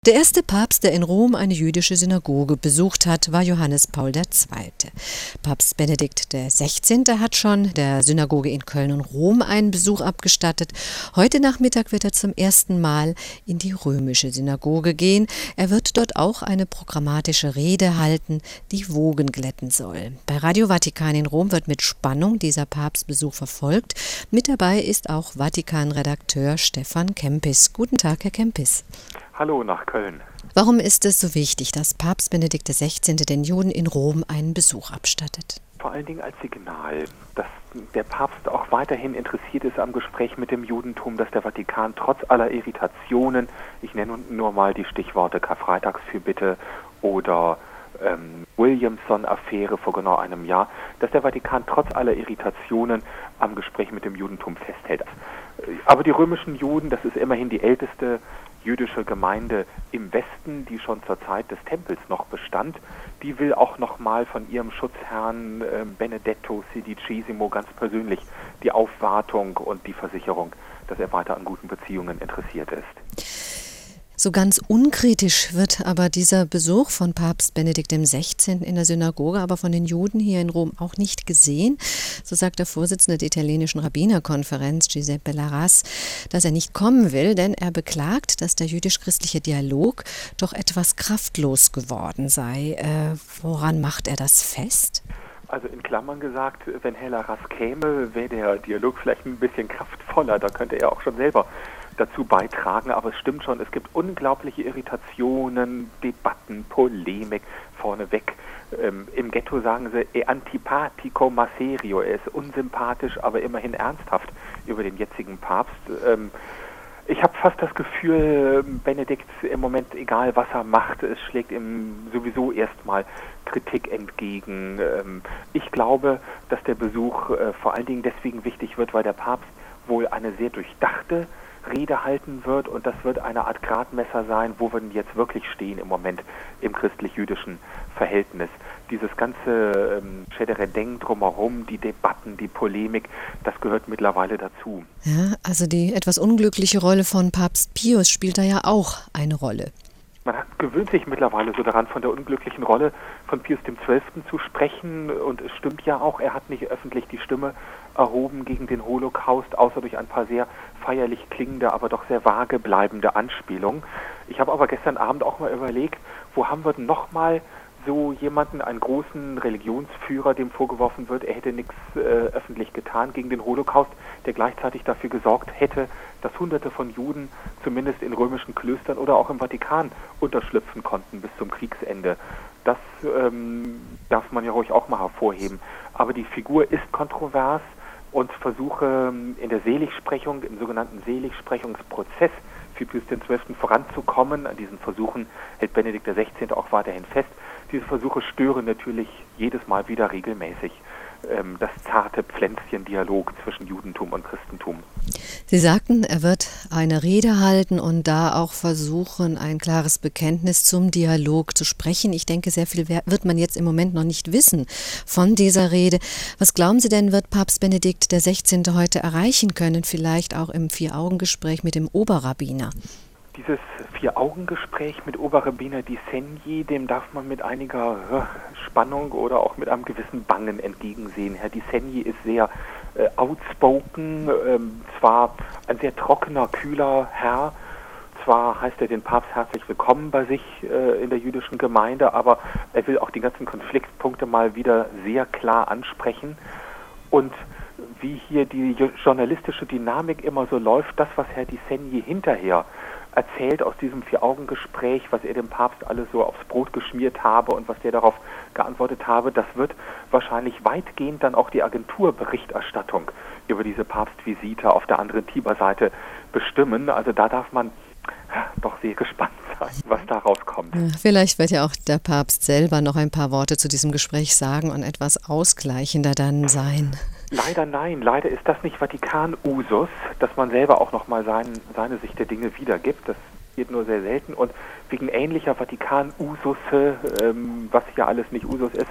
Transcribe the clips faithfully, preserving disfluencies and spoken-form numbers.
Der erste Papst, der in Rom eine jüdische Synagoge besucht hat, war Johannes Paul der Zweite. Papst Benedikt der Sechzehnte hat schon der Synagoge in Köln und Rom einen Besuch abgestattet. Heute Nachmittag wird er zum ersten Mal in die römische Synagoge gehen. Er wird dort auch eine programmatische Rede halten, die Wogen glätten soll. Bei Radio Vatikan in Rom wird mit Spannung dieser Papstbesuch verfolgt. Mit dabei ist auch Vatikan-Redakteur Stefan Kempis. Guten Tag, Herr Kempis. Hallo nach Köln. Warum ist es so wichtig, dass Papst Benedikt der Sechzehnte den Juden in Rom einen Besuch abstattet? Vor allen Dingen als Signal, dass der Papst auch weiterhin interessiert ist am Gespräch mit dem Judentum, dass der Vatikan trotz aller Irritationen, ich nenne nur mal die Stichworte Karfreitagsfürbitte oder ähm, Williamson-Affäre vor genau einem Jahr, dass der Vatikan trotz aller Irritationen am Gespräch mit dem Judentum festhält. Aber die römischen Juden, das ist immerhin die älteste jüdische Gemeinde im Westen, die schon zur Zeit des Tempels noch bestand, die will auch nochmal von ihrem Schutzherrn äh, Benedetto Sedicesimo ganz persönlich die Aufwartung und die Versicherung, dass er weiter an guten Beziehungen interessiert ist. So ganz unkritisch wird aber dieser Besuch von Papst Benedikt der Sechzehnte in der Synagoge aber von den Juden hier in Rom auch nicht gesehen. So sagt der Vorsitzende der italienischen Rabbinerkonferenz, Giuseppe Larraz, dass er nicht kommen will, denn er beklagt, dass der jüdisch-christliche Dialog doch etwas kraftlos geworden sei. Äh, woran macht er das fest? Also in Klammern gesagt, wenn Herr Larraz käme, wäre der Dialog vielleicht ein bisschen kraftvoller. Da könnte er auch schon selber dazu beitragen, aber es stimmt schon, es gibt unglaubliche Irritationen, Debatten, Polemik vorneweg. Ähm, Im Ghetto sagen sie, e antipatico ma serio, er ist unsympathisch, aber immerhin ernsthaft über den jetzigen Papst. Ähm, ich habe fast das Gefühl, Benedikt im Moment, egal was er macht, es schlägt ihm sowieso erstmal Kritik entgegen. Ähm, ich glaube, dass der Besuch äh, vor allen Dingen deswegen wichtig wird, weil der Papst wohl eine sehr durchdachte Rede halten wird und das wird eine Art Gradmesser sein, wo wir denn jetzt wirklich stehen im Moment im christlich-jüdischen Verhältnis. Dieses ganze ähm, Schäderedeng drumherum, die Debatten, die Polemik, das gehört mittlerweile dazu. Ja, also die etwas unglückliche Rolle von Papst Pius spielt da ja auch eine Rolle. Man hat, gewöhnt sich mittlerweile so daran, von der unglücklichen Rolle von Pius der Zwölfte zu sprechen und es stimmt ja auch, er hat nicht öffentlich die Stimme erhoben gegen den Holocaust, außer durch ein paar sehr feierlich klingende, aber doch sehr vage bleibende Anspielungen. Ich habe aber gestern Abend auch mal überlegt, wo haben wir denn nochmal so jemanden, einen großen Religionsführer, dem vorgeworfen wird, er hätte nichts äh, öffentlich getan gegen den Holocaust, der gleichzeitig dafür gesorgt hätte, dass Hunderte von Juden zumindest in römischen Klöstern oder auch im Vatikan unterschlüpfen konnten bis zum Kriegsende. Das ähm, darf man ja ruhig auch mal hervorheben. Aber die Figur ist kontrovers und Versuche in der Seligsprechung, im sogenannten Seligsprechungsprozess für Pius der Zwölfte voranzukommen, an diesen Versuchen hält Benedikt der Sechzehnte auch weiterhin fest. Diese Versuche stören natürlich jedes Mal wieder regelmäßig ähm, das zarte Pflänzchen-Dialog zwischen Judentum und Christentum. Sie sagten, er wird eine Rede halten und da auch versuchen, ein klares Bekenntnis zum Dialog zu sprechen. Ich denke, sehr viel wird man jetzt im Moment noch nicht wissen von dieser Rede. Was glauben Sie denn, wird Papst Benedikt der Sechzehnte heute erreichen können, vielleicht auch im Vier-Augen-Gespräch mit dem Oberrabbiner? Dieses Vier-Augen-Gespräch mit Oberrabbiner Di Segni, dem darf man mit einiger Spannung oder auch mit einem gewissen Bangen entgegensehen. Herr Di Segni ist sehr äh, outspoken, ähm, zwar ein sehr trockener, kühler Herr, zwar heißt er den Papst herzlich willkommen bei sich äh, in der jüdischen Gemeinde, aber er will auch die ganzen Konfliktpunkte mal wieder sehr klar ansprechen. Und wie hier die journalistische Dynamik immer so läuft, das, was Herr Di Segni hinterher erzählt aus diesem Vier-Augen-Gespräch, was er dem Papst alles so aufs Brot geschmiert habe und was der darauf geantwortet habe, das wird wahrscheinlich weitgehend dann auch die Agenturberichterstattung über diese Papstvisite auf der anderen Tiber-Seite bestimmen. Also da darf man doch sehr gespannt sein, was da rauskommt. Ja, vielleicht wird ja auch der Papst selber noch ein paar Worte zu diesem Gespräch sagen und etwas ausgleichender dann sein. Leider nein, leider ist das nicht Vatikan-Usus, dass man selber auch nochmal sein, seine Sicht der Dinge wiedergibt. Das passiert nur sehr selten und wegen ähnlicher Vatikan-Ususse, ähm, was ja alles nicht Usus ist,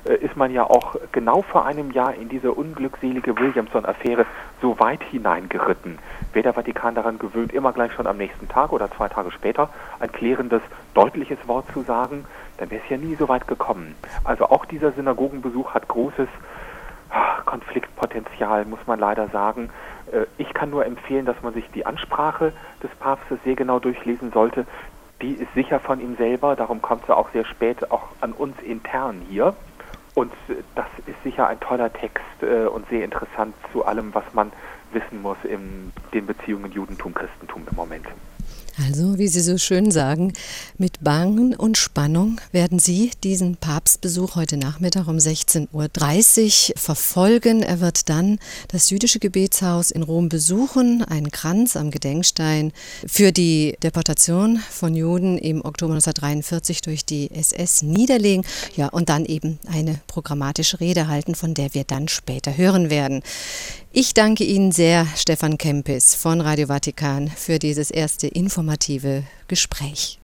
äh, ist man ja auch genau vor einem Jahr in diese unglückselige Williamson-Affäre so weit hineingeritten. Wäre der Vatikan daran gewöhnt, immer gleich schon am nächsten Tag oder zwei Tage später ein klärendes, deutliches Wort zu sagen, dann wäre es ja nie so weit gekommen. Also auch dieser Synagogenbesuch hat großes Konfliktpotenzial, muss man leider sagen. Ich kann nur empfehlen, dass man sich die Ansprache des Papstes sehr genau durchlesen sollte. Die ist sicher von ihm selber, darum kommt sie auch sehr spät auch an uns intern hier. Und das ist sicher ein toller Text und sehr interessant zu allem, was man wissen muss in den Beziehungen Judentum-Christentum im Moment. Also, wie Sie so schön sagen, mit Bangen und Spannung werden Sie diesen Papstbesuch heute Nachmittag um sechzehn Uhr dreißig verfolgen. Er wird dann das jüdische Gebetshaus in Rom besuchen, einen Kranz am Gedenkstein für die Deportation von Juden im Oktober neunzehnhundertdreiundvierzig durch die S S niederlegen, ja, und dann eben eine programmatische Rede halten, von der wir dann später hören werden. Ich danke Ihnen sehr, Stefan Kempis von Radio Vatikan, für dieses erste informative Gespräch.